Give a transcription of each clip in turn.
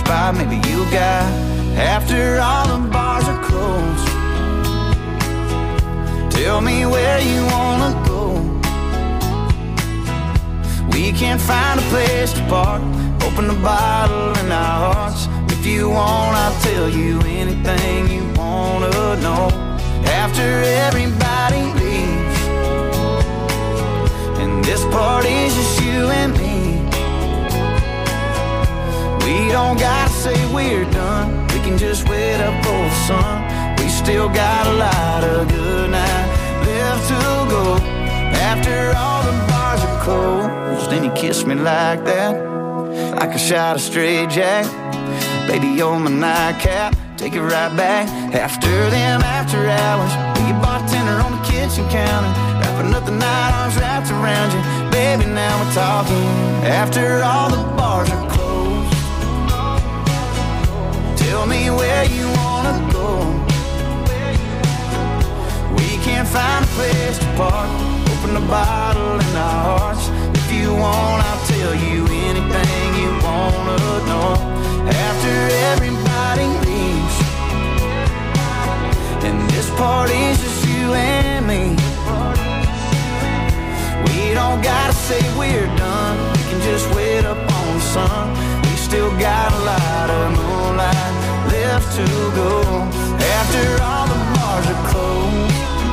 spot maybe you got after all the bars are closed. Tell me where you wanna go. We can't find a place to park. Open the bottle in our hearts. If you want, I'll tell you anything you wanna know. After everybody leaves, and this party's just you and me. We don't gotta say we're done. We can just wait up for the sun. We still got a lot of good night left to go. After all the bars are closed, and you kiss me like that, like a shot of straight jack. Baby, you're my nightcap. Take it right back. After them after hours, be a bartender on the kitchen counter, wrapping up the night, arms wrapped around you. Baby, now we're talking. After all the bars are closed, tell me where you wanna go. We can't find a place to park. Open the bottle in our hearts. If you want, I'll tell you anything you wanna know. After everybody leaves, and this party's just you and me. We don't gotta say we're done. We can just wait up on the sun. We still got a lot of moonlight left to go. After all the bars are closed,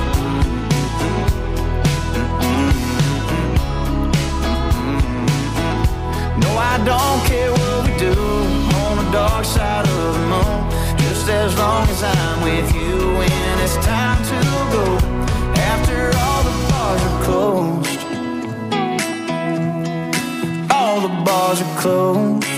no, I don't care what we do on the dark side of the moon, just as long as I'm with you when it's time to go. After all the bars are closed, all the bars are closed.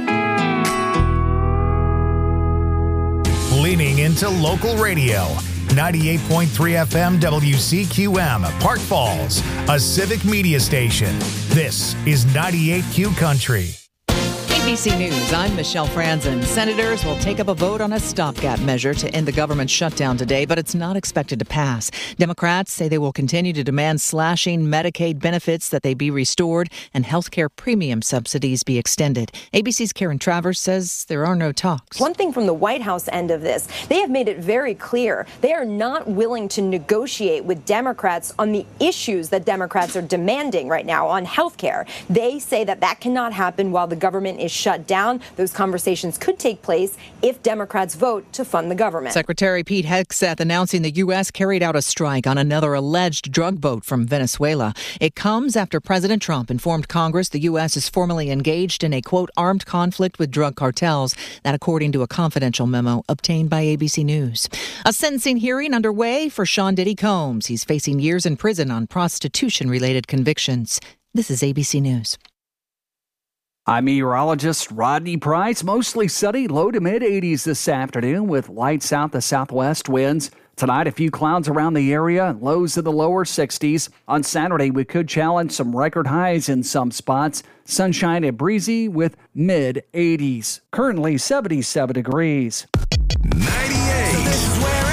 Leaning into local radio. 98.3 FM WCQM, Park Falls, a civic media station. This is 98Q Country. ABC News, I'm Michelle Franzen. Senators will take up a vote on a stopgap measure to end the government shutdown today, but it's not expected to pass. Democrats say they will continue to demand slashing Medicaid benefits that they be restored and health care premium subsidies be extended. ABC's Karen Travers says there are no talks. One thing from the White House end of this, they have made it very clear they are not willing to negotiate with Democrats on the issues that Democrats are demanding right now on health care. They say that that cannot happen while the government is shut down. Those conversations could take place if Democrats vote to fund the government. Secretary Pete Hegseth announcing the U.S. carried out a strike on another alleged drug boat from Venezuela. It comes after President Trump informed Congress the U.S. is formally engaged in a, quote, armed conflict with drug cartels. That according to a confidential memo obtained by ABC News. A sentencing hearing underway for Sean Diddy Combs. He's facing years in prison on prostitution-related convictions. This is ABC News. I'm meteorologist Rodney Price. Mostly sunny, low to mid-80s this afternoon with light south to southwest winds. Tonight, a few clouds around the area, lows in the lower 60s. On Saturday, we could challenge some record highs in some spots. Sunshine and breezy with mid-80s. Currently 77 degrees. 98. So this is where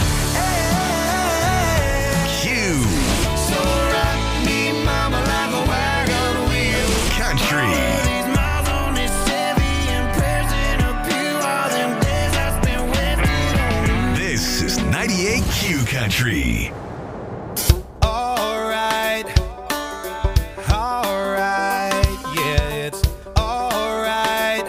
Q Country. All right, yeah, it's all right.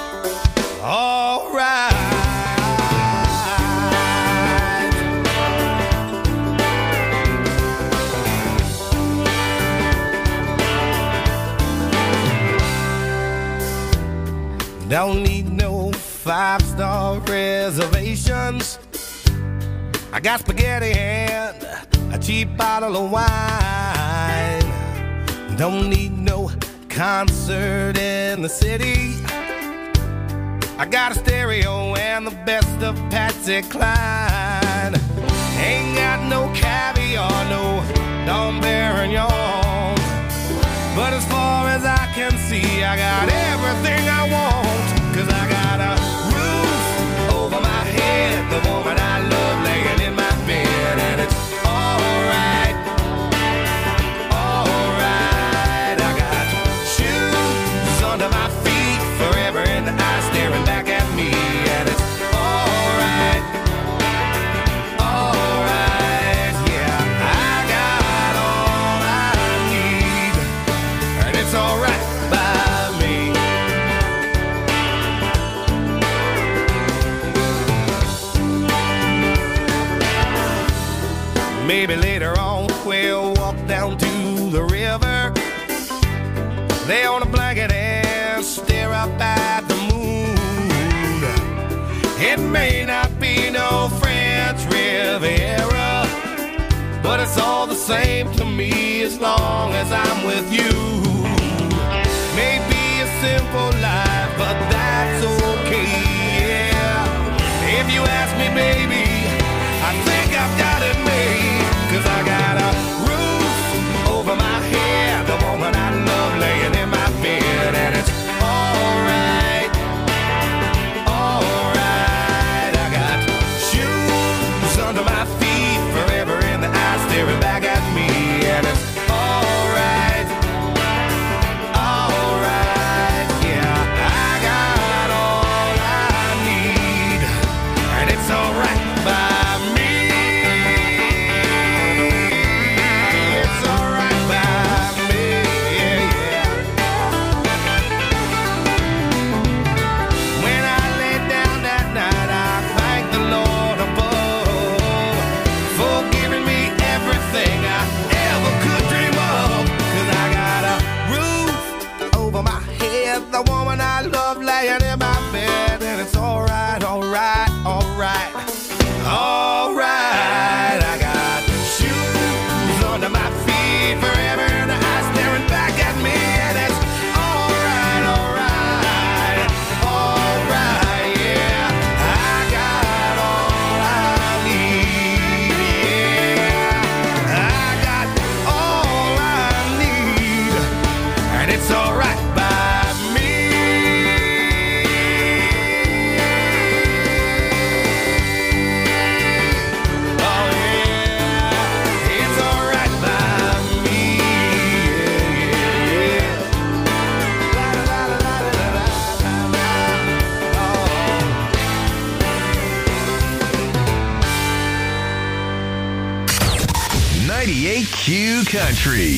Don't need no 5-star reservations. I got spaghetti and a cheap bottle of wine. Don't need no concert in the city. I got a stereo and the best of Patsy Cline. Ain't got no caviar, no Dom Perignon. But as far as I can see, I got everything I want. 'Cause I got a roof over my head, the woman I love laying in my bed, and it's alright, alright. I got shoes under my feet, forever in the eye, staring back Maybe later on we'll walk down to the river, lay on a blanket and stare up at the moon. It may not be no French Riviera, but it's all the same to me as long as I'm with you. Maybe a simple life, but that's okay, yeah. If you ask me, baby, I think I've got it made, 'cause I got a roof over my head, the woman I love laying in my bed, and it's alright, alright. I got shoes under my feet, forever in the eyes staring back at me, and it's alright, alright, yeah. I got all I need, and it's alright by me. It's alright by me, yeah, yeah. When I lay down that night, I thank the Lord above for giving me everything I ever could dream of. 'Cause I got a roof over my head, the woman I love laying in my bed, and it's alright, alright, alright, alright. I got shoes under my feet, forever in the eyes staring back at me, and it's alright, alright, alright, yeah. I got all I need, yeah. I got all I need, and it's alright by me. Oh yeah, it's alright by me, yeah, yeah, yeah. La la la la la la la la. Oh. 98Q Country.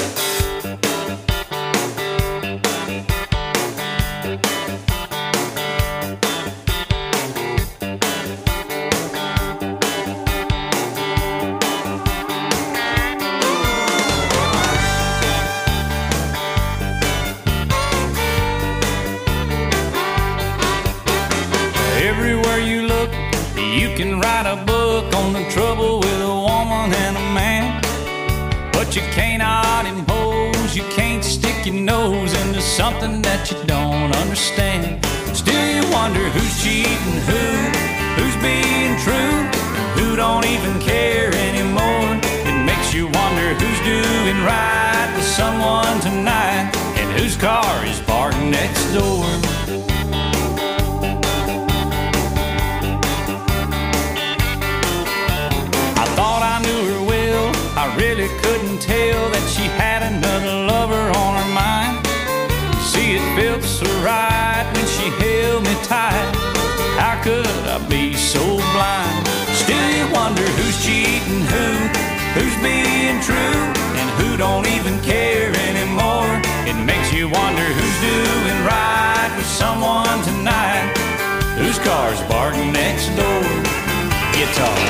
Everywhere you look, you can write a book on the trouble with a woman and a man. But you cannot impose, you can't stick your nose into something that you don't understand. Still you wonder who's cheating who's being true, who don't even care anymore. It makes you wonder who's doing right with someone tonight, and whose car is parked next door. I thought I knew her well, I really couldn't tell that she had another lover on her mind. You see, it felt so right when she held me tight. How could I be so blind? Still you wonder who's cheating who's being true, and who don't even care anymore. It makes you wonder who's doing right with someone tonight, whose car's parked next door. Guitar.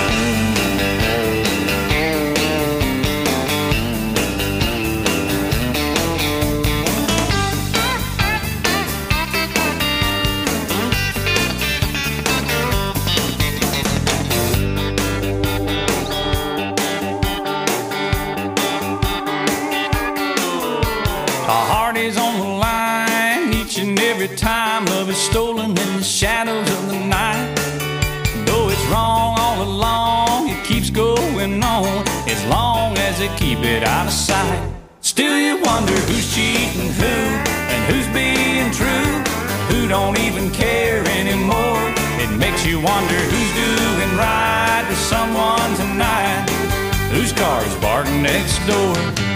Our heart is on the line each and every time love is stolen in the shadows of the night. Though it's wrong all along, it keeps going on as long as they keep it out of sight. Still you wonder who's cheating who, and who's being true, who don't even care anymore. It makes you wonder who's doing right with someone tonight, whose car's parked next door.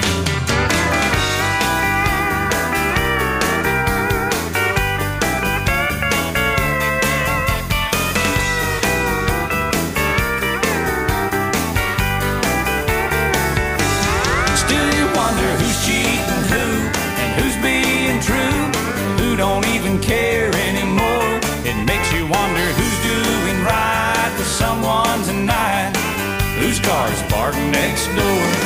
Don't even care anymore. It makes you wonder who's doing right with someone tonight, whose car's parked next next door.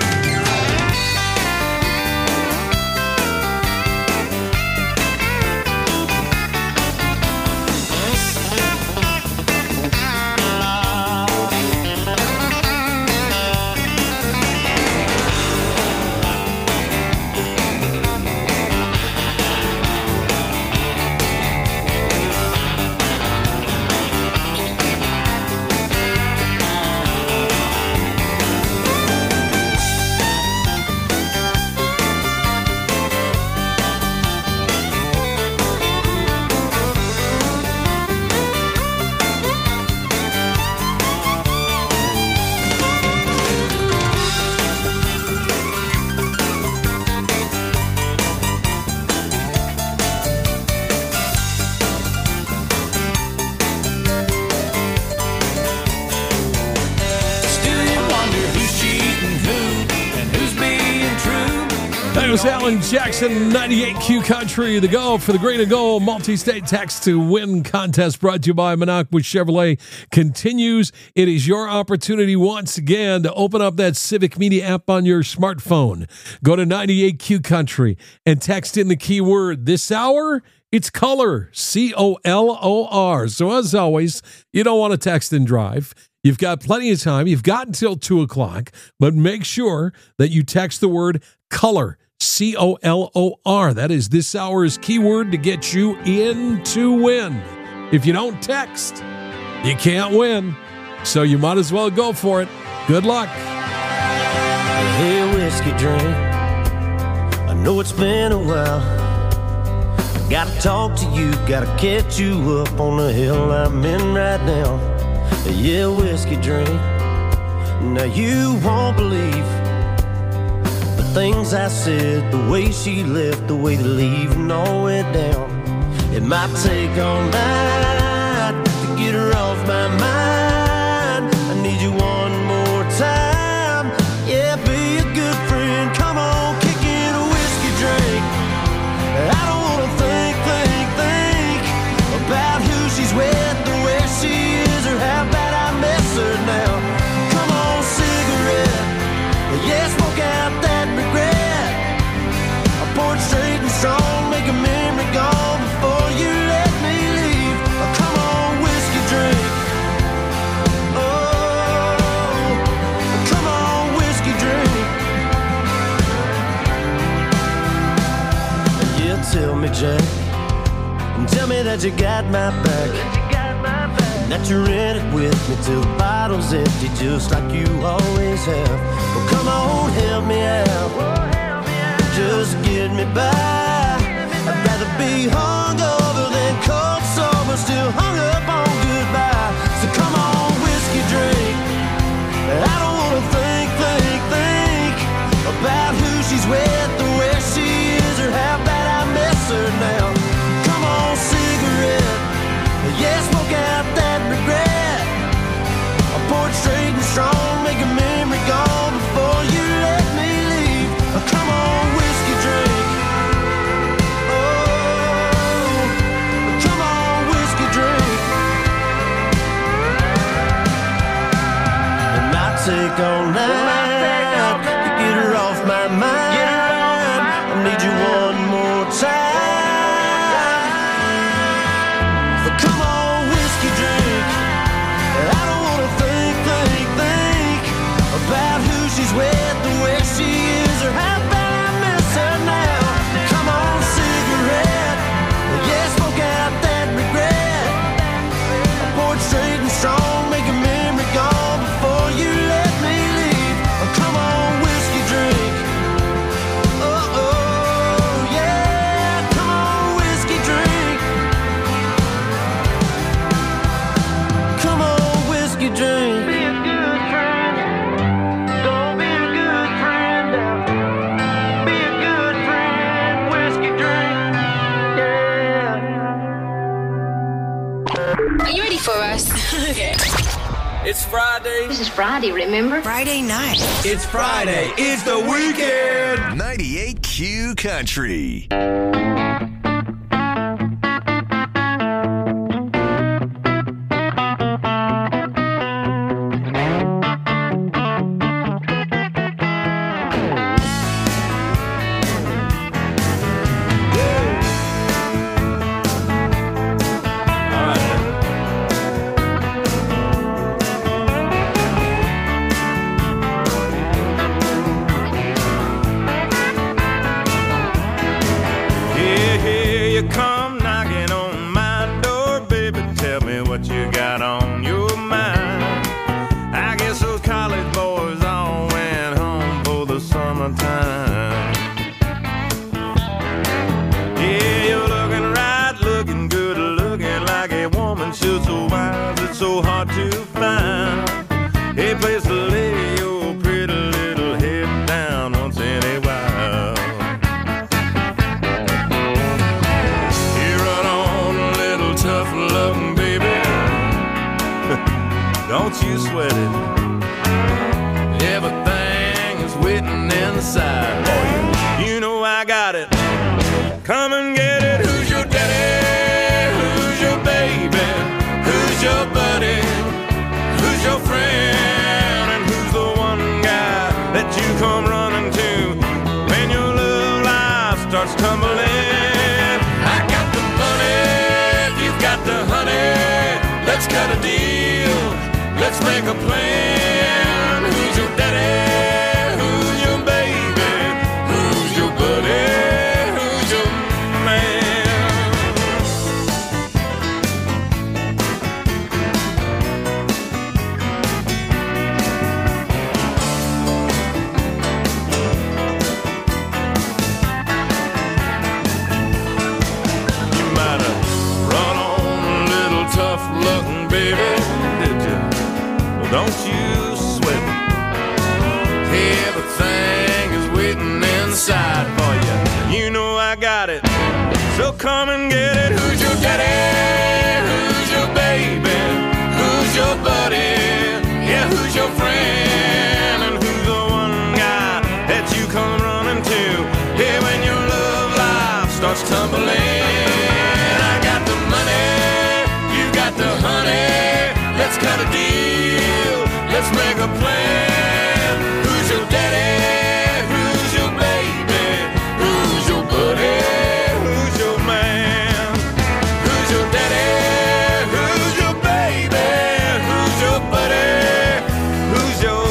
Alan Jackson, 98Q Country, the Go for the Green and Gold multi-state text to win contest brought to you by Minocqua Chevrolet continues. It is your opportunity once again to open up that Civic Media app on your smartphone. Go to 98Q Country and text in the keyword this hour. It's color, C-O-L-O-R. So as always, you don't want to text and drive. You've got plenty of time. You've got until 2 o'clock, but make sure that you text the word color, C-O-L-O-R. That is this hour's keyword to get you in to win. If you don't text, you can't win. So you might as well go for it. Good luck. Hey, whiskey drink, I know it's been a while. I gotta talk to you, gotta catch you up on the hill I'm in right now. Yeah, whiskey drink, now you won't believe things I said, the way she left, the way the leaving all went down. It might take all night to get her off my mind. I need you one more time. Yeah, be a good friend. Come on, kick in a whiskey drink. I don't wanna think about who she's with, or where she is, or how bad I miss her now. Come on, cigarette. Yeah, smoke out that regret. I poured straight and strong, make a memory gone before you let me leave. Oh, come on, whiskey drink. Oh, come on, whiskey drink. Yeah, tell me, Jack, and tell me that you got my back, and that you're in it with me till the bottle's empty, just like you always have. Well, come on, help me out. Just get me by. I'd rather be hungover than cold sober, still hung up on goodbye. So come on, whiskey drink. I don't wanna think about who she's with, or where she is, or how bad I miss her now. Come on, cigarette. Yeah, smoke out that regret. I poured straight and strong, make a memory gone before you let me leave. Come on, whiskey drink. Oh, come on, whiskey drink. It might take all night to get her off my mind. I need you one more time. So come on, whiskey drink. I don't wanna think about who she's with, or where she is, or how bad I miss her now. Come on, cigarette. Yeah, smoke out that regret. I poured straight and strong, make a memory gone before you let me leave. Come on, whiskey drink. Oh, oh, yeah. Come on, whiskey drink. Come on, whiskey drink. Be a good friend. Don't be a good friend now. Be a good friend. Whiskey drink. Yeah. Are you ready for us? Okay. It's Friday. This is Friday, remember? Friday night. It's Friday. It's the weekend. 98Q Country. Windshield so wide, it's so hard to find. A place to lay your pretty little head down once in a while. You run on a little tough loving, baby. Don't you sweat it. Everything is waiting inside for you. You know I got it. Come and get it. Who's your daddy? Who's your baby? Who's your buddy? Who's your friend? And who's the one guy that you come running to when your love life starts tumbling? I got the money, you've got the honey. Let's cut a deal. Let's make a plan. Who's your daddy? Who's your baby? Who's your buddy? Who's your man? You might have run on a little tough looking, baby. Don't you sweat it. Everything is waiting inside for you. You know I got it. So come and get it. Who's your daddy? Who's your baby? Who's your buddy? Yeah, who's your friend? And who's the one guy that you come running to? Yeah, when your love life starts tumbling. I got the money, you got the honey. Let's cut a deal. Let's make a plan. Who's your daddy? Who's your baby? Who's your buddy? Who's your man? Who's your daddy? Who's your baby? Who's your buddy? Who's your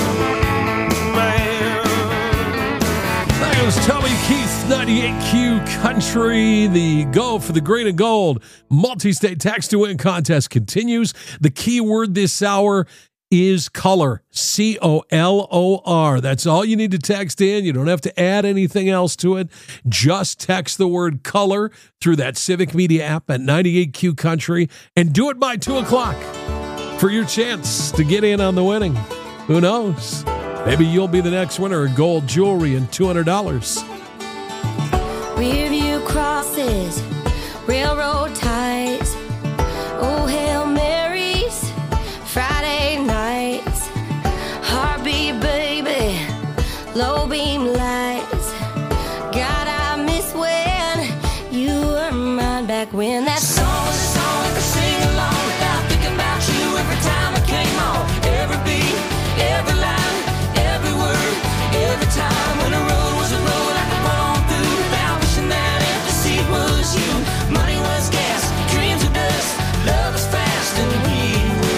man? That was Tommy Keith, 98Q Country. The Go for the Green and Gold multi-state tax to win contest continues. The key word this hour is color. COLOR. That's all you need to text in. You don't have to add anything else to it. Just text the word color through that Civic Media app at 98Q Country and do it by 2 o'clock for your chance to get in on the winning. Who knows? Maybe you'll be the next winner of gold jewelry and $200. Rearview crosses, railroad ties, oh Hail Marys, Friday nights, heartbeat baby, low beam lights. God, I miss when you were mine back when that song was a song I could sing along without thinking about you every time it came on. Every beat, every line, every word, every time when the road was a road I could run on through without wishing that empty seat was you. Money was gas, dreams were dust, love was fast and we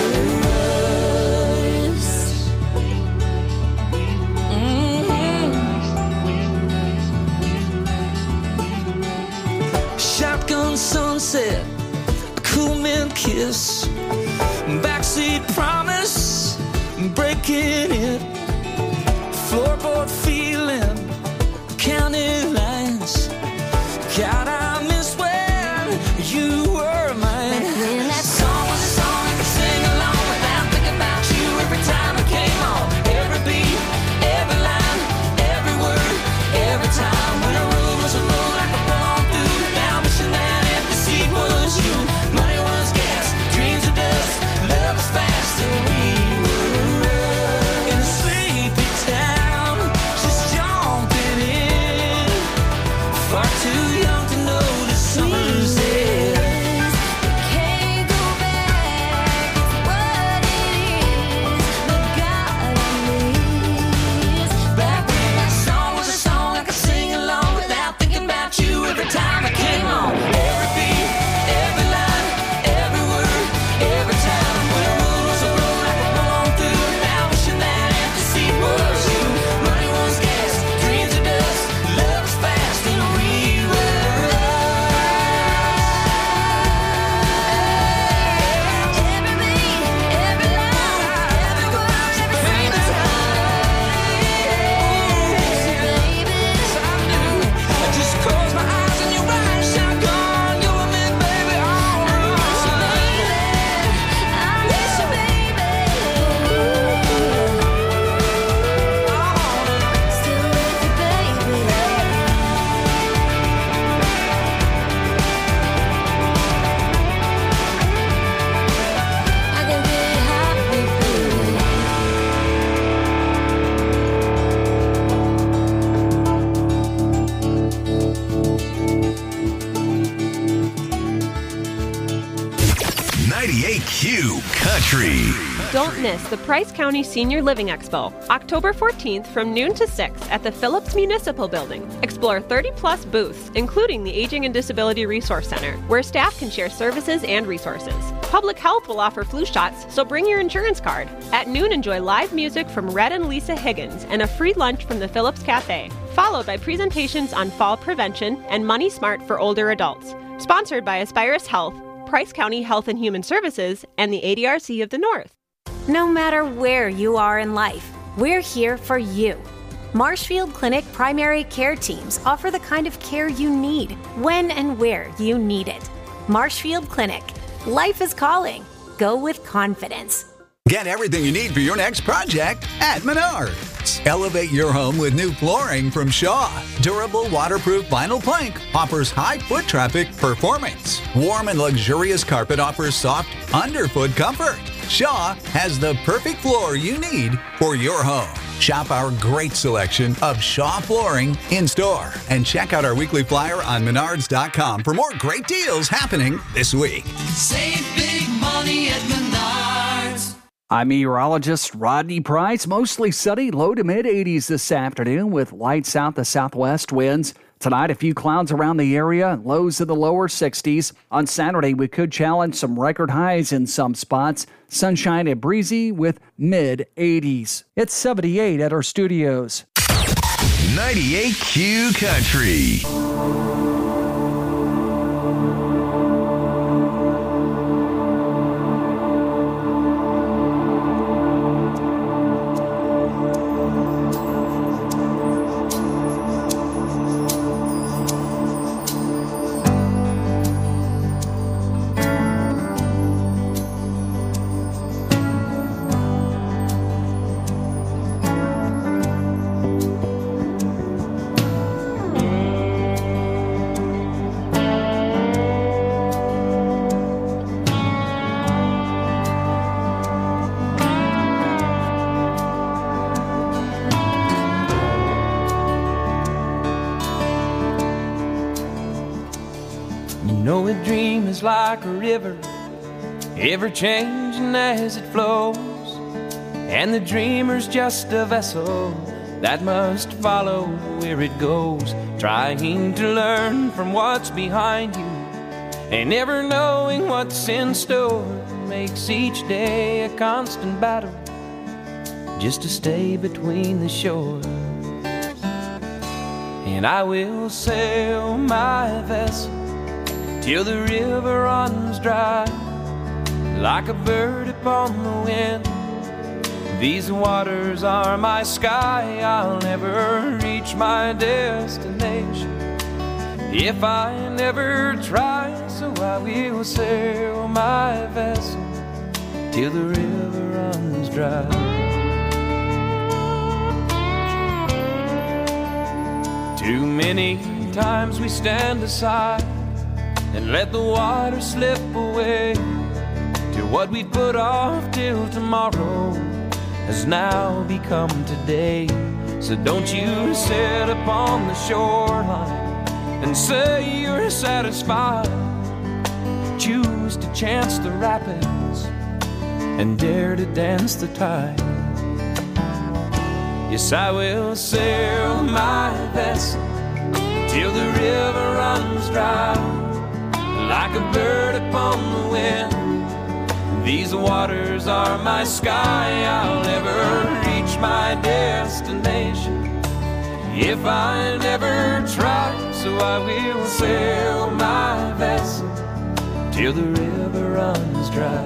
were us. Shotgun sunset, a cool mint kiss, backseat promise, breaking it, floorboard feeling, county lines. God, I miss when you were mine. When that song was a song I could sing along without thinking about you every time it came on. Every beat, every line, every word, every time when a road was a road I could run on through without wishing that empty seat was you. Money was gas, dreams were dust, love was fast and we were in the city. 98Q Country. Don't miss the Price County Senior Living Expo, October 14th from noon to 6 at the Phillips Municipal Building. Explore 30-plus booths, including the Aging and Disability Resource Center, where staff can share services and resources. Public Health will offer flu shots, so bring your insurance card. At noon, enjoy live music from Red and Lisa Higgins and a free lunch from the Phillips Cafe, followed by presentations on fall prevention and Money Smart for older adults. Sponsored by Aspirus Health, Price County Health and Human Services, and the ADRC of the North. No matter where you are in life, we're here for you. Marshfield Clinic primary care teams offer the kind of care you need, when and where you need it. Marshfield Clinic. Life is calling. Go with confidence. Get everything you need for your next project at Menards. Elevate your home with new flooring from Shaw. Durable, waterproof vinyl plank offers high foot traffic performance. Warm and luxurious carpet offers soft underfoot comfort. Shaw has the perfect floor you need for your home. Shop our great selection of Shaw flooring in store and check out our weekly flyer on Menards.com for more great deals happening this week. Save big money at Menards. I'm meteorologist Rodney Price. Mostly sunny, low to mid 80s this afternoon with light south to southwest winds. Tonight, a few clouds around the area, lows in the lower 60s. On Saturday, we could challenge some record highs in some spots. Sunshine and breezy with mid 80s. It's 78 at our studios. 98Q Country. Like a river, ever changing as it flows, and the dreamer's just a vessel that must follow where it goes, trying to learn from what's behind you and never knowing what's in store. Makes each day a constant battle just to stay between the shore. And I will sail my vessel till the river runs dry, like a bird upon the wind. These waters are my sky. I'll never reach my destination if I never try. So I will sail my vessel till the river runs dry. Too many times we stand aside and let the water slip away to what we put off till tomorrow has now become today. So don't you sit upon the shoreline and say you're satisfied. Choose to chance the rapids and dare to dance the tide. Yes, I will sail my vessel till the river runs dry, like a bird upon the wind. These waters are my sky. I'll never reach my destination if I never try. So I will sail my vessel till the river runs dry.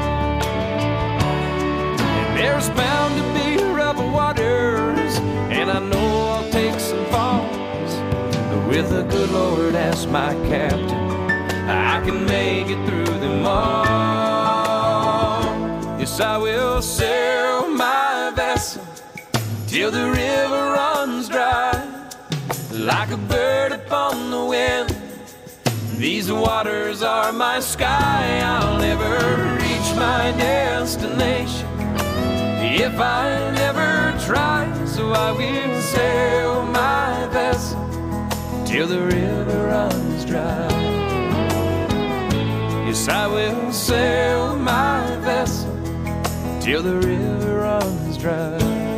And there's bound to be rough waters, and I know I'll take some falls, but with the good Lord as my captain, I can make it through them all. Yes, I will sail my vessel till the river runs dry, like a bird upon the wind. These waters are my sky. I'll never reach my destination if I never try. So I will sail my vessel till the river runs dry. Yes, Yes, I will sail my vessel till the river runs dry.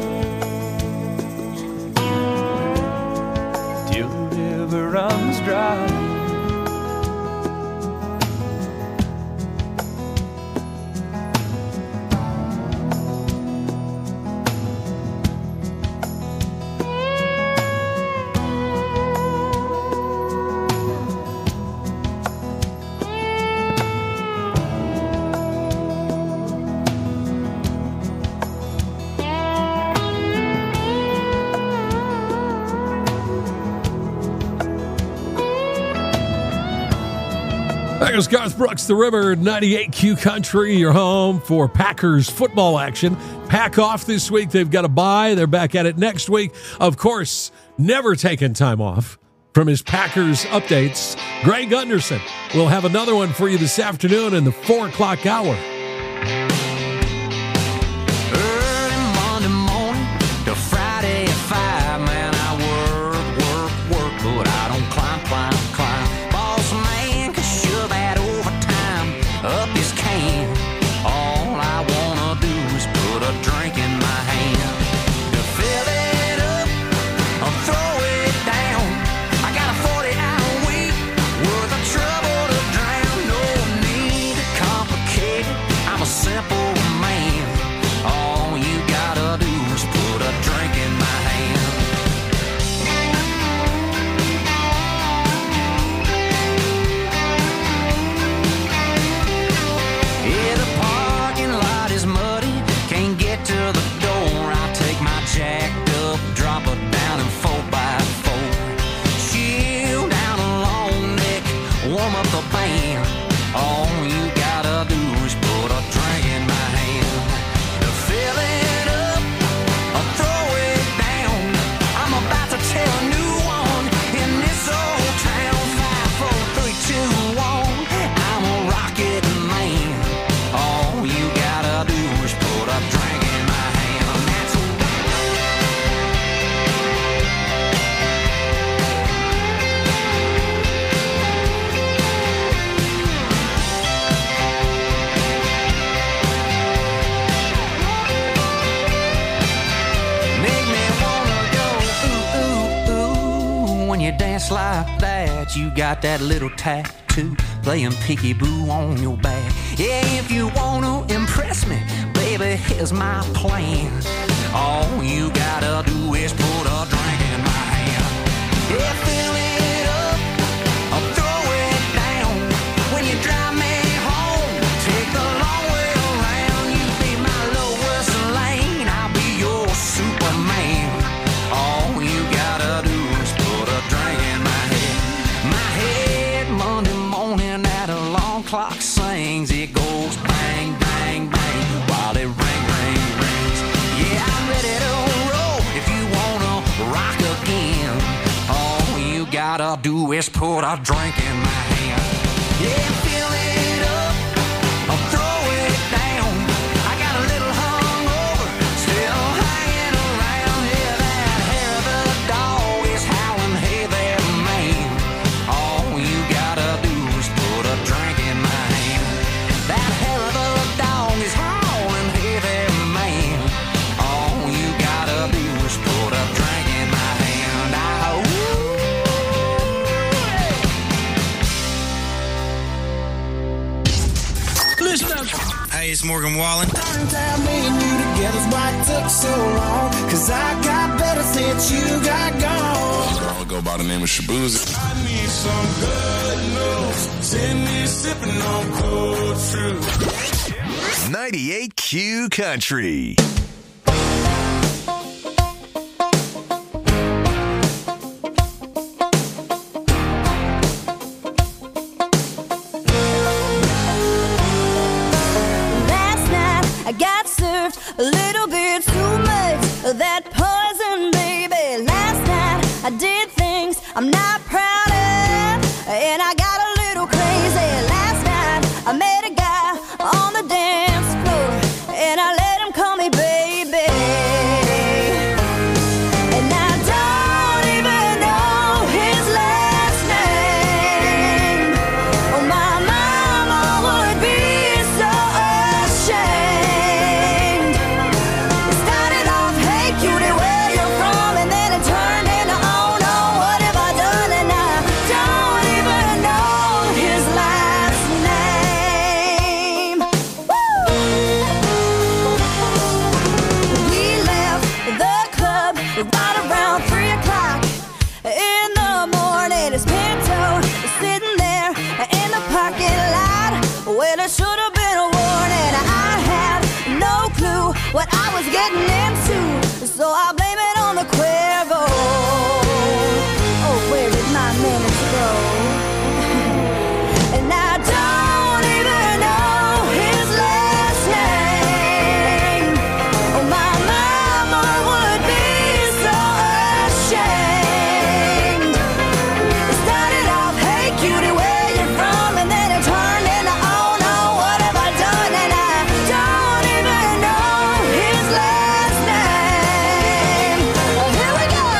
Till the river runs dry. That goes Garth Brooks, The River, 98Q Country, your home for Packers football action. Pack off this week. They've got a bye. They're back at it next week. Of course, never taking time off from his Packers updates. Greg Gunderson will have another one for you this afternoon in the 4 o'clock hour. Early Monday morning to Friday at 5, man, I work, but I don't climb. Boss man can shove that overtime up his can. All I wanna do is put a drink in my hand. To fill it up or throw it down, I got a 40-hour week worth of trouble to drown. No need to complicate it, I'm a simple man. All you gotta do is put a drink in my hand. Yeah, the parking lot is muddy, can't get to the door. I take my jacked up, drop her down in 4x4. Chill down a long neck, warm up the band. All you gotta do is put a drink in my hand. To fill it up or throw it down, I'm about to tell a new one in this old town. 5, 4, 3, 2, 1, I'm a rocket man. All you gotta do is put a drink in my hand. And that's make me wanna go ooh, ooh, ooh. When you dance like that, you got that little tattoo playing peekaboo on your back. Yeah, if you wanna impress me, baby, here's my plan. All you gotta do is put a drink in my hand. Yeah, fill it up or throw it down. When you drive me home, take the long way around. You be my Lois Lane, I'll be your Superman. All you gotta do is put a drink in my head. My head Monday morning at alarm clock sings. It goes bang, bang, bang while it rings. Yeah, I'm ready to roll if you wanna rock again. All you gotta do is put a drink in my hand. Yeah, fill it up or throw it down. I got a little hungover, still hanging around. Yeah, that hair of the dog is howling, hey there, man. All you gotta do is put a drink in my hand. That hair of the dog is howling, hey there, man. All you gotta do is put a drink in my hand. Listen up. Hey, it's Morgan Wallen. Tell me and you together's why it took so long. Cause I got better since you got gone. I'll go by the name of Shabuzi. I need some good news. Send me sipping on cold fruit. 98Q Country. Last night I got served a little bit too much of that poison, baby. Last night I did things I'm not proud of, and I got a little crazy. Last night I met a guy on the dance floor, and I let him call me baby. And I don't even know his last name. Oh, my mama what I was getting into, so I blame it on the Cuervo. Oh, where did my manners go? And I don't even know his last name. Oh, my mama would be so ashamed. It started off, hey cutie, where you from? And then it turned into, oh no, what have I done? And I don't even know his last name. Well, here we go.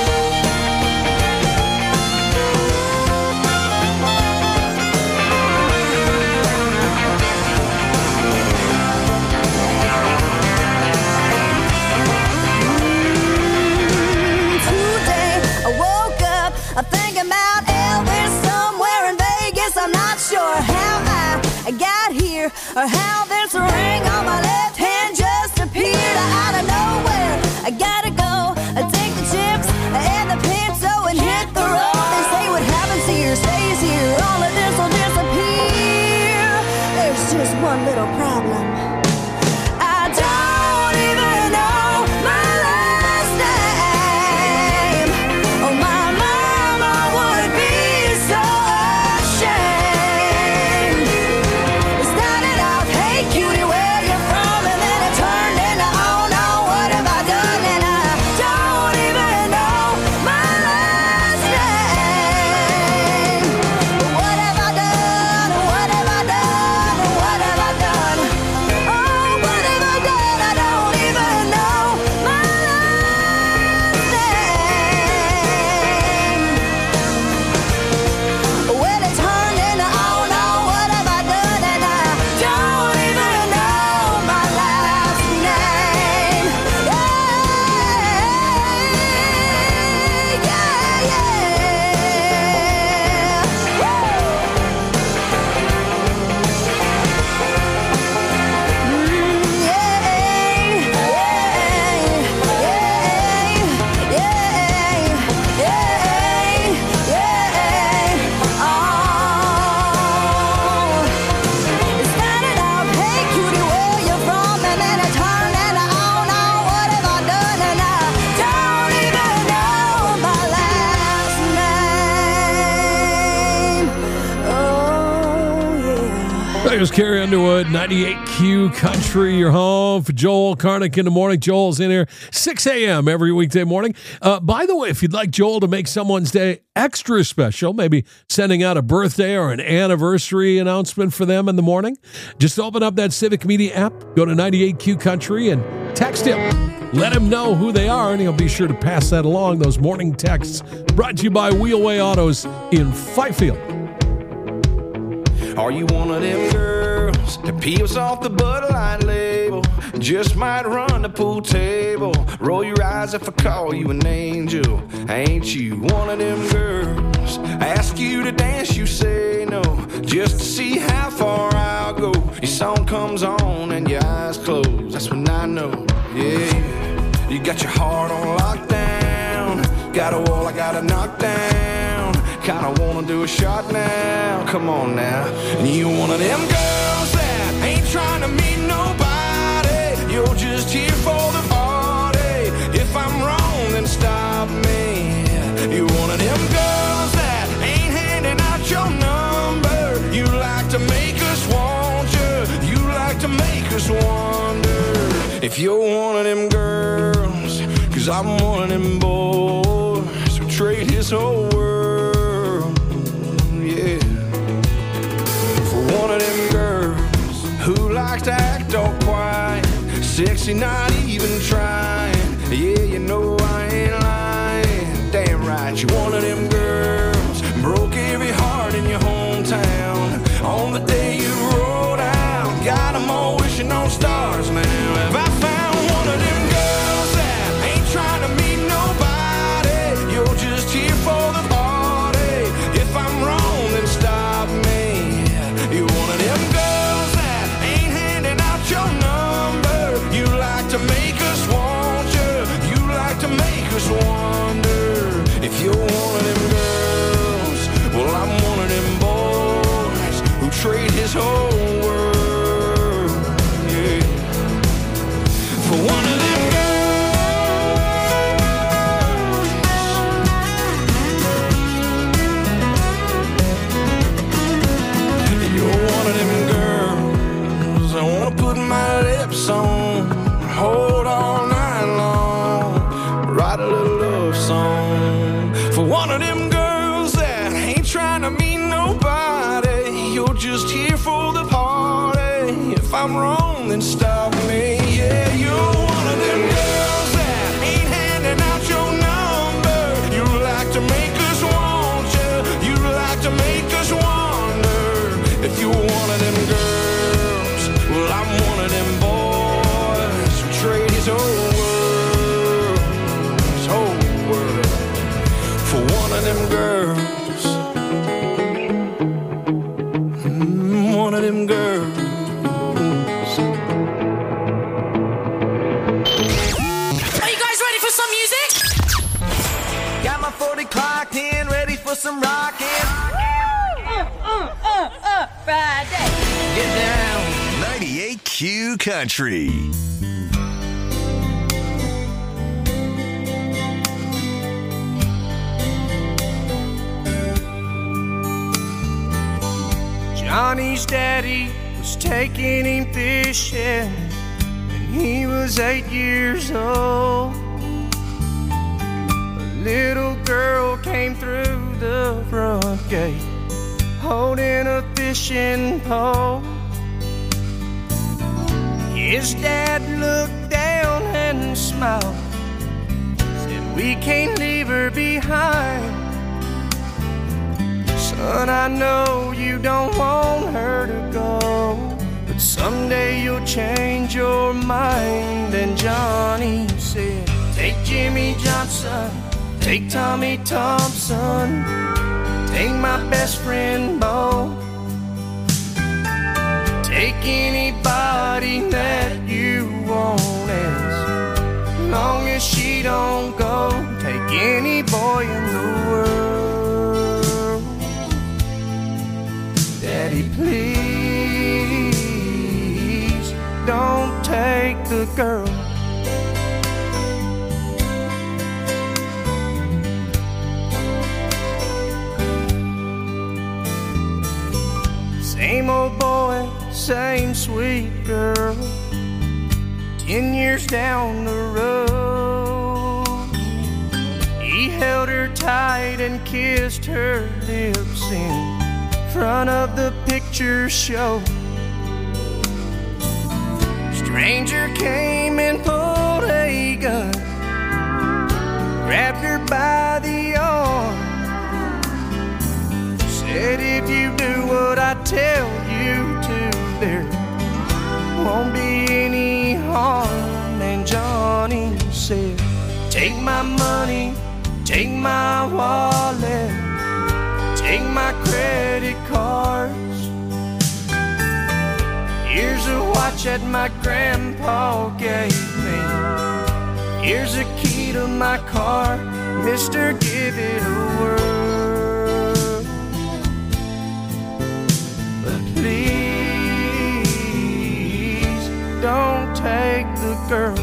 Today I woke up thinking about Elvis somewhere in Vegas. I'm not sure how I got here or how this ring on my left hand just appeared out of nowhere. I gotta go take the chips and the pinto and hit the road. They say what happens here stays here. All of this will disappear. There's just one little problem. I don't even know my last name. Oh, my mama would be so ashamed. It started off, hey cutie, where you from? And then it turned into, oh no, what have I done? And I don't even know my last name. What have I done? What have I done? What have I done? Oh, what have I done? I don't even know my last name. Well, it turned into, oh no, what have I done? And I don't even know my last name. It started out, hey cutie, where you from? And then it turned into, oh no, what have I done? And I don't even know my last name. Oh yeah. There's Carrie Underwood, 98Q Country, your home for Joel Karnick in the morning. Joel's in here 6 a.m. every weekday morning. By the way, if you'd like Joel to make someone's day extra special, maybe sending out a birthday or an anniversary announcement for them in the morning, just open up that Civic Media app, go to 98Q Country, and text him. Let him know who they are, and he'll be sure to pass that along. Those morning texts brought to you by Wheelway Autos in Fifield. Are you one of them girls that peels off the Bud Light label? Just might run the pool table. Roll your eyes if I call you an angel. Ain't you one of them girls? Ask you to dance, you say no. Just to see how far I'll go. Your song comes on and your eyes close. That's when I know, yeah. You got your heart on lockdown. Got a wall I gotta knock down. Kinda wanna do a shot now. Come on now. And you one of them girls that ain't trying to meet nobody. You're just here for the party. If I'm wrong, then stop me. You one of them girls that ain't handing out your number. You like to make us want you. You like to make us wonder if you're one of them girls. 'Cause I'm one of them boys who trade his whole world, yeah, for one of them girls who likes to act all quiet, sexy, not even trying. Yeah, you know I ain't lying. Damn right, you one of them girls broke every heart in your hometown on the day you rolled out. Got 'em all wishing on stars now. Have I found one of them girls that ain't trying to meet nobody? You're just here for the party. If I'm wrong, then stop me. You're one of them girls that ain't handing out your number. You like to make us want you. You like to make us wonder if you're one of them If I'm wrong, then stop me. Yeah, you're one of them girls that ain't handing out your number. You like to make us want you. You like to make us wonder if you're one of them girls. Well, I'm one of them boys who trade his whole world for one of them girls. One of them girls. Are you guys ready for some music? Got my 40 clocked in, ready for some rockin'. Friday. Get down. 98Q Country. Johnny's daddy was taking him fishing when he was 8 years old. A little girl came through the front gate holding a fishing pole. His dad looked down and smiled, said, "We can't leave her behind. Son, I know you don't want her to go, but someday you'll change your mind." And Johnny said, "Take Jimmy Johnson, take Tommy Thompson, take my best friend Bo, take anybody that you want, as long as she don't go. Take any boy in the world. Daddy, please don't take the girl." Same old boy, same sweet girl, 10 years down the road. He held her tight and kissed her lips in front of the picture show. Stranger came and pulled a gun, grabbed her by the arm, said, "If you do what I tell you to, there won't be any harm." And Johnny said, "Take my money, take my wallet, take my credit cards. Here's a watch that my grandpa gave me. Here's a key to my car. Mister, give it a whirl. But please don't take the girl."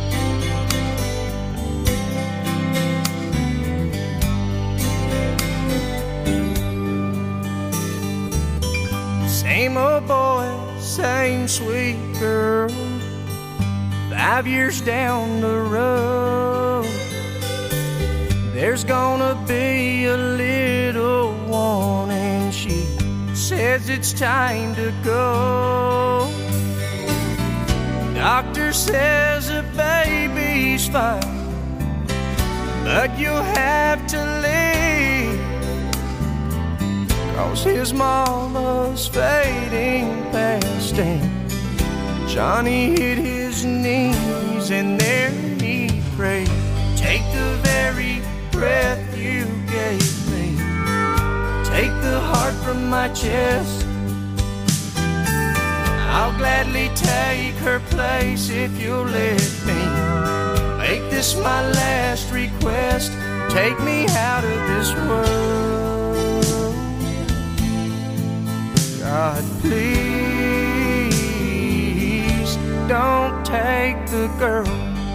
Same old boy, same sweet girl, 5 years down the road. There's gonna be a little one, and she says it's time to go. Doctor says the baby's fine, but you'll have to leave, 'cause his mama's fading fast. And Johnny hit his knees and there he prayed, "Take the very breath you gave me, take the heart from my chest. I'll gladly take her place if you'll let me. Make this my last request, take me out of this world. God, please don't take the girl."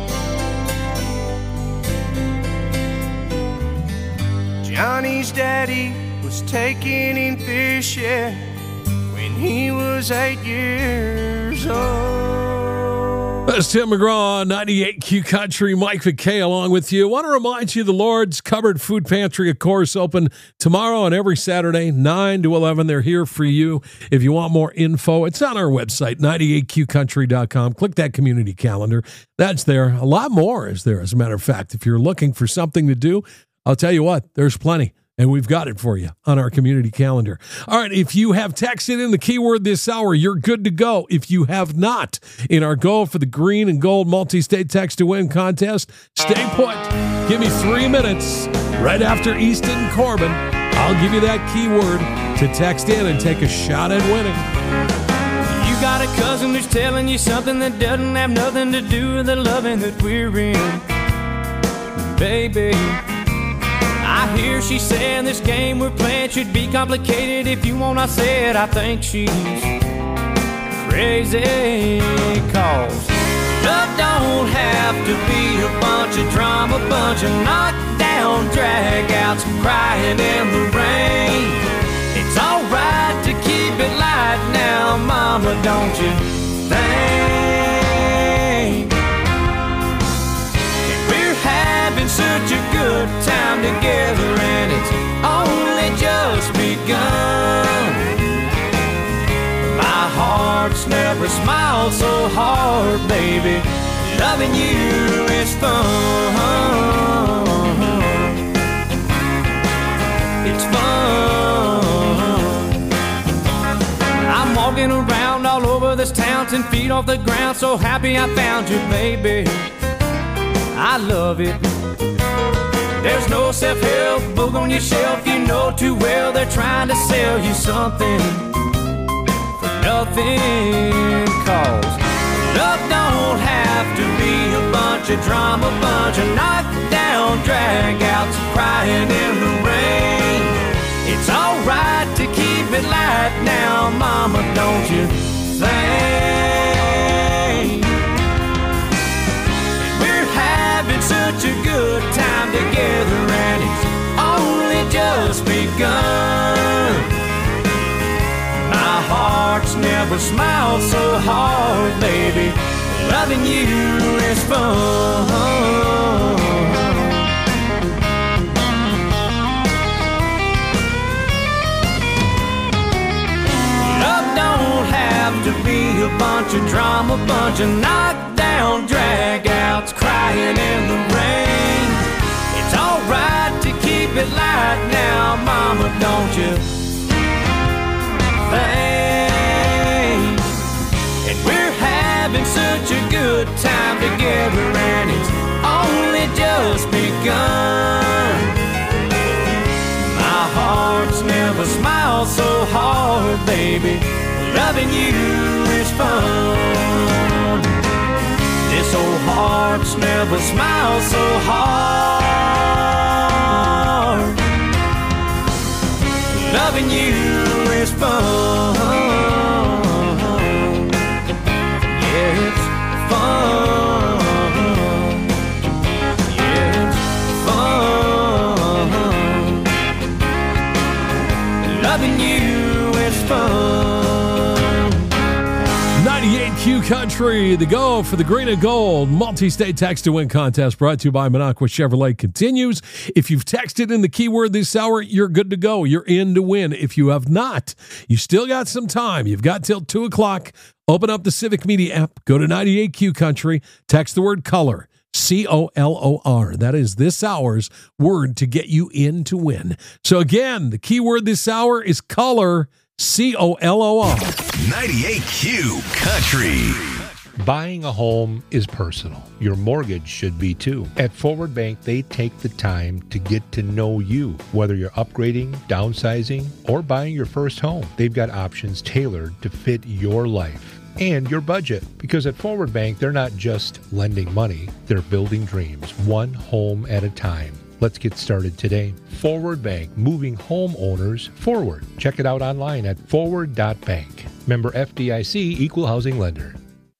Johnny's daddy was taking him fishing when he was 8 years old. That's Tim McGraw, 98Q Country. Mike McKay along with you. I want to remind you the Lord's Cupboard Food Pantry, of course, open tomorrow and every Saturday, 9 to 11. They're here for you. If you want more info, it's on our website, 98qcountry.com. Click that community calendar. That's there. A lot more is there, as a matter of fact. If you're looking for something to do, I'll tell you what, there's plenty. And we've got it for you on our community calendar. All right, if you have texted in the keyword this hour, you're good to go. If you have not, in our Go for the Green and Gold Multi-State Text to Win contest, stay put. Give me 3 minutes. Right after Easton Corbin, I'll give you that keyword to text in and take a shot at winning. You got a cousin who's telling you something that doesn't have nothing to do with the loving that we're in. Baby, I hear she saying this game we're playing should be complicated. If you want, I said I think she's crazy. Cause love don't have to be a bunch of drama, bunch of knockdown dragouts, crying in the rain. It's alright to keep it light now, mama, don't you think? We're having such a good time together, and it's only just begun. My heart's never smiled so hard, baby. Loving you is fun. It's fun. I'm walking around all over this town, 10 feet off the ground, so happy I found you, baby. I love it. There's no self-help book on your shelf. You know too well they're trying to sell you something for nothing. Cause love don't have to be a bunch of drama, bunch of knockdown dragouts, crying in the rain. It's alright to keep it light now, mama, don't you think? We're having such a good time together, and it's only just begun. My heart's never smiled so hard, baby. Loving you is fun. Love don't have to be a bunch of drama, bunch of knockdown dragouts, crying in the rain. It's alright to keep it light now, mama, don't you think? And we're having such a good time together, and it's only just begun. My heart's never smiled so hard, baby. Loving you is fun. This old heart's never smiled so hard. Loving you is fun. Yeah, it's fun. Yeah, it's fun. Loving you is fun. 98Q Country, the Go for the Green and Gold Multi-State Text to Win contest, brought to you by Minocqua Chevrolet, continues. If you've texted in the keyword this hour, you're good to go. You're in to win. If you have not, you still got some time. You've got till 2 o'clock. Open up the Civic Media app. Go to 98Q Country. Text the word color. COLOR. That is this hour's word to get you in to win. So again, the keyword this hour is color. COLOR. 98Q Country. Buying a home is personal. Your mortgage should be too. At Forward Bank, they take the time to get to know you. Whether you're upgrading, downsizing, or buying your first home, they've got options tailored to fit your life and your budget. Because at Forward Bank, they're not just lending money, they're building dreams, one home at a time. Let's get started today. Forward Bank, moving homeowners forward. Check it out online at forward.bank. Member FDIC, Equal Housing Lender.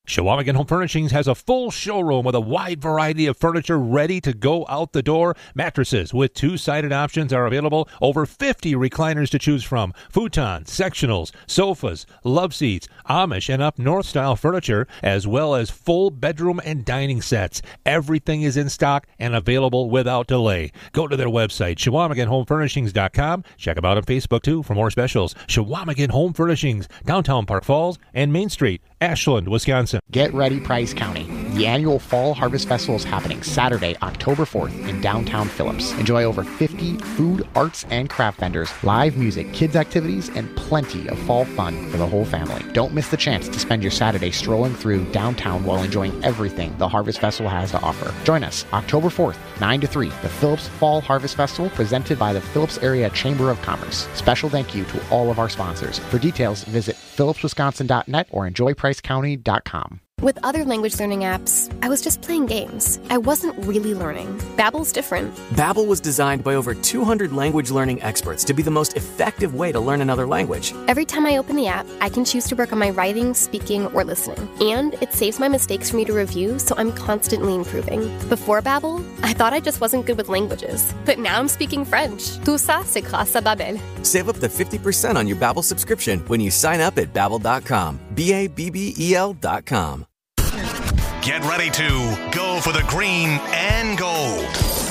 Chequamegon Home Furnishings has a full showroom with a wide variety of furniture ready to go out the door. Mattresses with two-sided options are available. Over 50 recliners to choose from. Futons, sectionals, sofas, love seats, Amish and up north style furniture, as well as full bedroom and dining sets. Everything is in stock and available without delay. Go to their website, ChequamegonHomeFurnishings.com. Check them out on Facebook too for more specials. Chequamegon Home Furnishings, downtown Park Falls and Main Street, Ashland, Wisconsin. Get ready, Price County. The annual Fall Harvest Festival is happening Saturday, October 4th in downtown Phillips. Enjoy over 50 food, arts, and craft vendors, live music, kids activities, and plenty of fall fun for the whole family. Don't miss the chance to spend your Saturday strolling through downtown while enjoying everything the Harvest Festival has to offer. Join us October 4th, 9 to 3, the Phillips Fall Harvest Festival presented by the Phillips Area Chamber of Commerce. Special thank you to all of our sponsors. For details, visit phillipswisconsin.net or enjoypricecounty.com. With other language learning apps, I was just playing games. I wasn't really learning. Babbel's different. Babbel was designed by over 200 language learning experts to be the most effective way to learn another language. Every time I open the app, I can choose to work on my writing, speaking, or listening. And it saves my mistakes for me to review, so I'm constantly improving. Before Babbel, I thought I just wasn't good with languages. But now I'm speaking French. Tout ça, c'est grâce à Babbel. Save up to 50% on your Babbel subscription when you sign up at Babbel.com. Babbel.com. Get ready to go for the green and gold.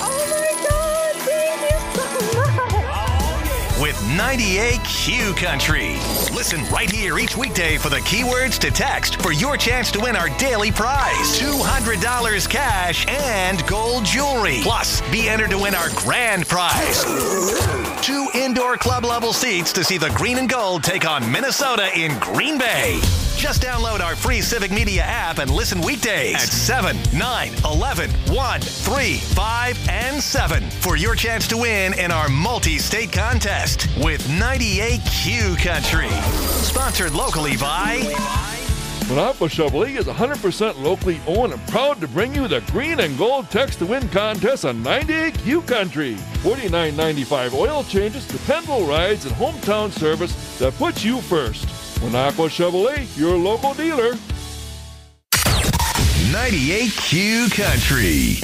With 98Q Country. Listen right here each weekday for the keywords to text for your chance to win our daily prize. $200 cash and gold jewelry. Plus, be entered to win our grand prize. 2 indoor club level seats to see the green and gold take on Minnesota in Green Bay. Just download our free Civic Media app and listen weekdays at 7, 9, 11, 1, 3, 5, and 7 for your chance to win in our multi-state contest with 98Q Country. Sponsored locally by... Minocqua Chevrolet is 100% locally owned and proud to bring you the Green and Gold Text to Win contest on 98Q Country. $49.95 oil changes, dependable rides, and hometown service that puts you first. Minocqua Chevrolet, your local dealer. 98Q Country.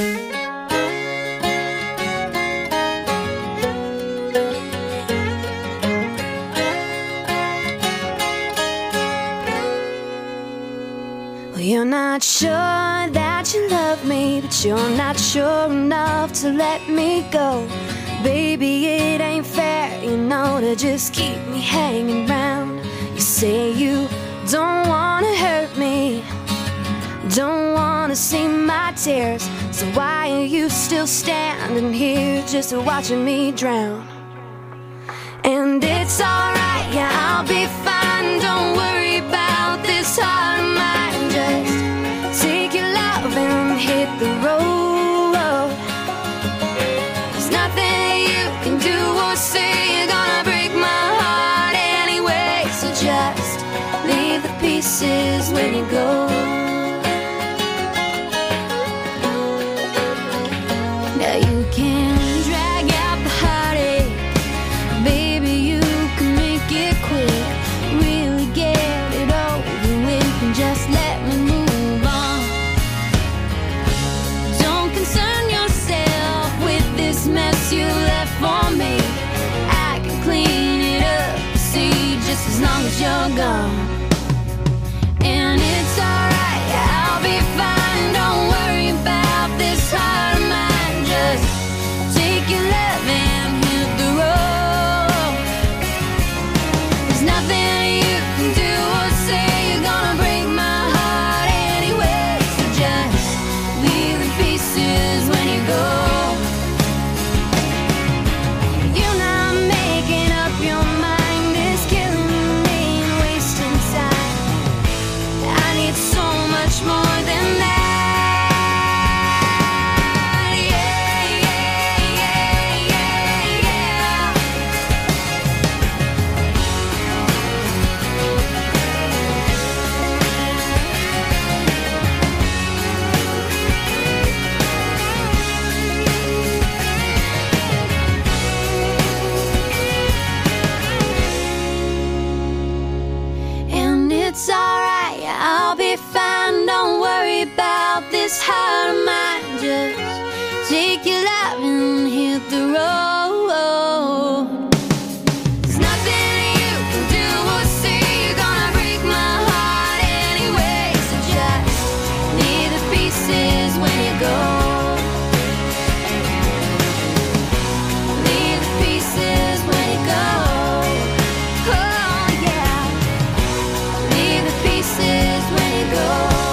Well, you're not sure that you love me, but you're not sure enough to let me go. Baby, it ain't fair, you know, to just keep me hanging round. You say you don't wanna hurt me, don't wanna see my tears. So why are you still standing here just watching me drown? And it's alright, yeah, I'll be fine. Don't worry about this heart of mine. Just take your love and hit the road. There's nothing you can do or say, you're gonna break my heart anyway. So just leave the pieces when you go. Now you can drag out the heartache, baby, you can make it quick. Really get it over with and just let me move on. Don't concern yourself with this mess you left for me. I can clean it up, see, just as long as you're gone. And it's alright, I'll be fine. Don't worry about this heart of mine. Just take your love and hit the road. There's nothing you can do or say, you're gonna break my heart anyway. So just leave the pieces when you go. You're not making up your mind, it's killing me and wasting time. this heart of mine. Just take your life and hit the road. There's nothing you can do or say. You're gonna break my heart anyway. So just leave the pieces when you go. Leave the pieces when you go. Oh yeah. Leave the pieces when you go.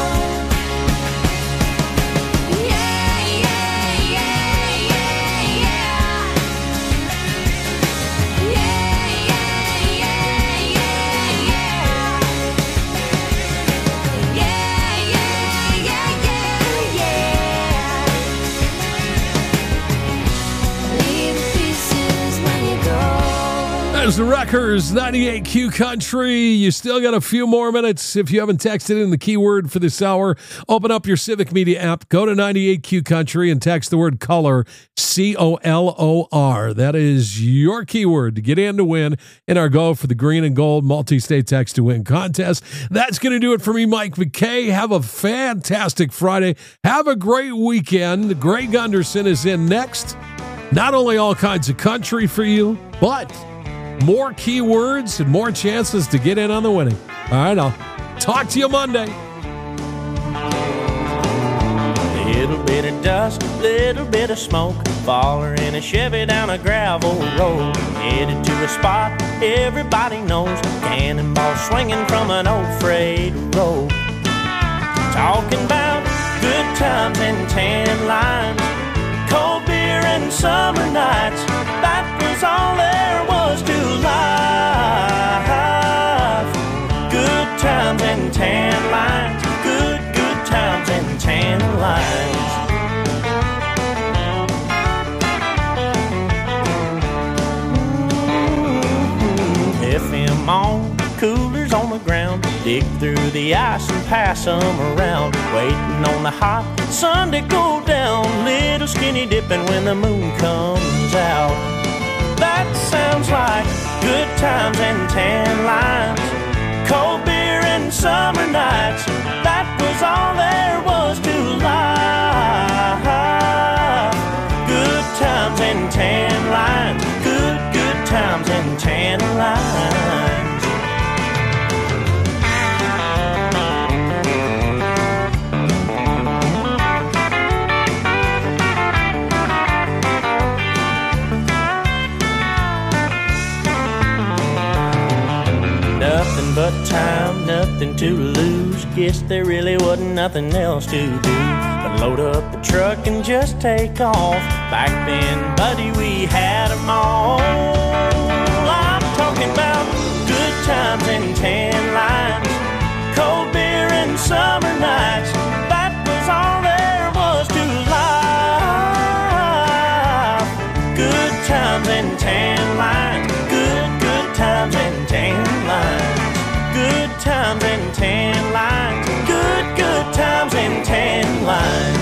There's the Wreckers, 98Q Country. You still got a few more minutes. If you haven't texted in the keyword for this hour, open up your Civic Media app, go to 98Q Country, and text the word color, COLOR. That is your keyword to get in to win in our Go for the Green and Gold Multi-State Text to Win contest. That's going to do it for me, Mike McKay. Have a fantastic Friday. Have a great weekend. Greg Gunderson is in next. Not only all kinds of country for you, but more keywords and more chances to get in on the winning. All right, I'll talk to you Monday. Little bit of dust, little bit of smoke, baller in a Chevy down a gravel road, headed to a spot everybody knows, cannonball swinging from an old freight road. Talking about good times and tan lines, cold beer and summer nights, that was all there was to life. Good times and tan lines, good times and tan lines. FM on, coolers on the ground, dig through the ice and pass them around, waiting on the hot sun to go down, little skinny dipping when the moon comes out. That sounds like good times and tan lines, cold beer and summer nights, that was all there was to life. Good times and tan lines, good times and tan lines. Nothing but time, nothing to lose. Guess there really wasn't nothing else to do but load up the truck and just take off. Back then, buddy, we had them all. I'm talking about good times and tan lines, cold beer and summer nights, that was all there was to life. Good times and tan lines, good times and tan lines. Good times and tan lines, good times and tan lines.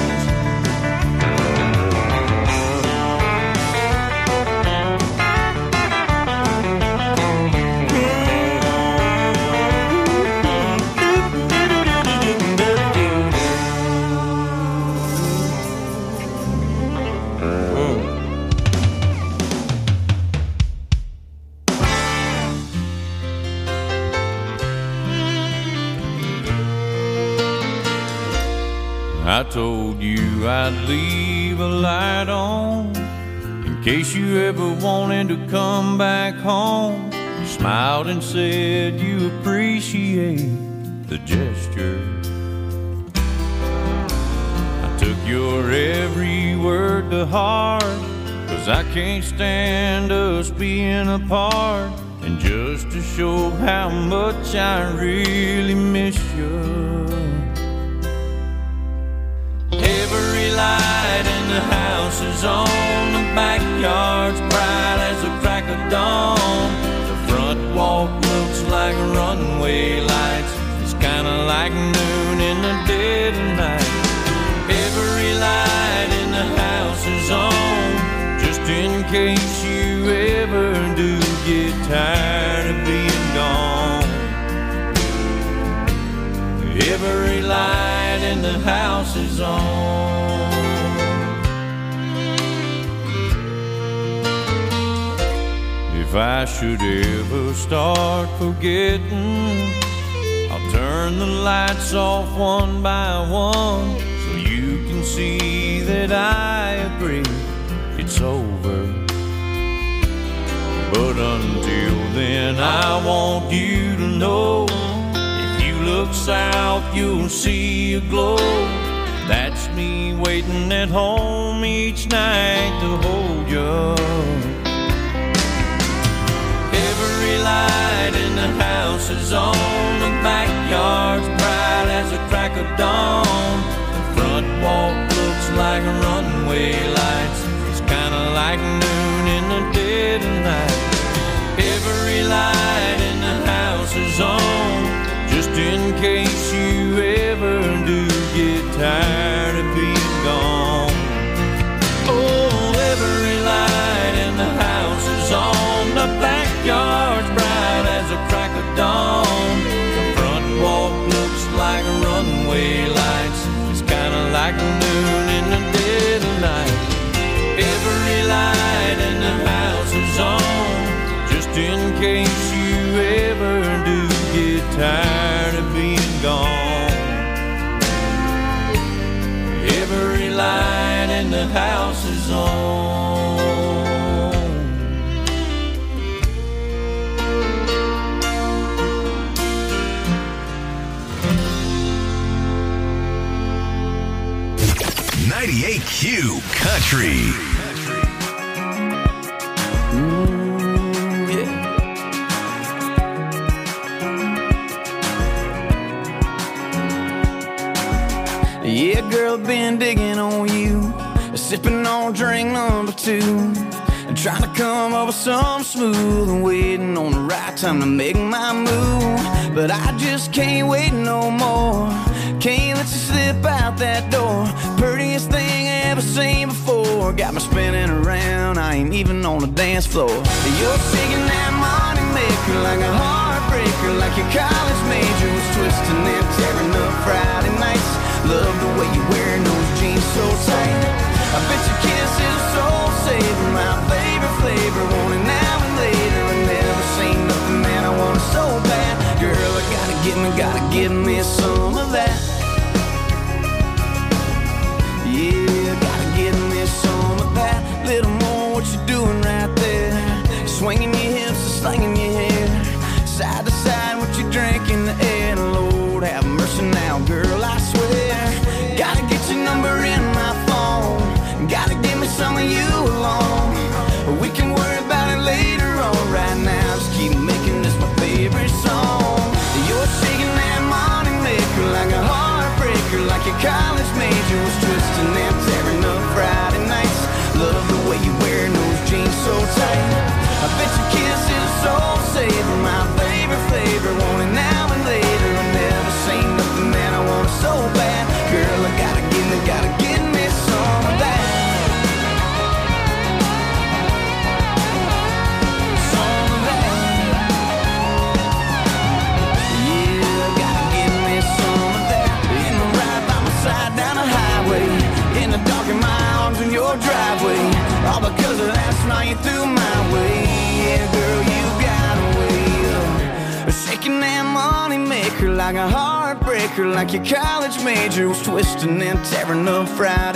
I told you I'd leave a light on in case you ever wanted to come back home. You smiled and said you appreciate the gesture. I took your every word to heart, 'cause I can't stand us being apart. And just to show how much I really miss you, every light in the house is on, the backyard's bright as the crack of dawn. The front walk looks like runway lights, it's kinda like noon in the dead of night. Every light in the house is on, just in case you ever do get tired of being gone. Every light light and the house is on. If I should ever start forgetting, I'll turn the lights off one by one so you can see that I agree it's over. But until then, I want you to know, if you look south, you'll see a glow. That's me waiting at home each night to hold you. Every light in the house is on, the backyard's bright as a crack of dawn. The front walk looks like runway lights, it's kinda like noon in the dead of night. Every light in the house is on, just in case you ever do get tired of being gone. Oh, every light in the house is on, the backyard's bright as a crack of dawn. The front walk looks like runway lights, it's kinda like noon in the dead of night. Every light in the house is on, just in case you ever do get tired of being gone. Every light in the house is on. 98Q Country. Yeah, girl, been digging on you, sipping on drink number 2, and trying to come up with something smooth and waiting on the right time to make my move. But I just can't wait no more. Can't let you slip out that door. Prettiest thing I ever seen before. Got me spinning around, I ain't even on the dance floor. You're shaking that money maker like a heartbreaker, like your college major was twisting and tearing up Friday nights. Love the way you're wearing those jeans so tight. I bet your kiss is a soul saver, my favorite flavor. Want it now and later, I never seen nothing that I want so bad. Girl, I gotta give me some of that. Yeah, gotta give me some of that. Little more what you doing right there. Swinging your hips and slinging your hair. Side to side, what you drink in the air. Lord have mercy now, girl, I swear. Gotta get your number in my phone. Gotta give me some of you alone. We can worry about it later on. Right now, just keep making this my favorite song. You're shaking that money maker like a heartbreaker, like your college major was twisting and tearing up Friday nights. Love the way you're wearing those jeans so tight. I bet your kiss is a soul saver, my favorite flavor. Want it now and later, I never seen nothing that I want so bad. Girl, I gotta give me some of that. Some of that. Yeah, gotta give me some of that. In the ride by my side down the highway, in the dark in my arms in your driveway. All because of last night you threw my way. Yeah, girl, you got a way of shaking that money maker like a heartbreaker, like your college major was twisting and tearing up Friday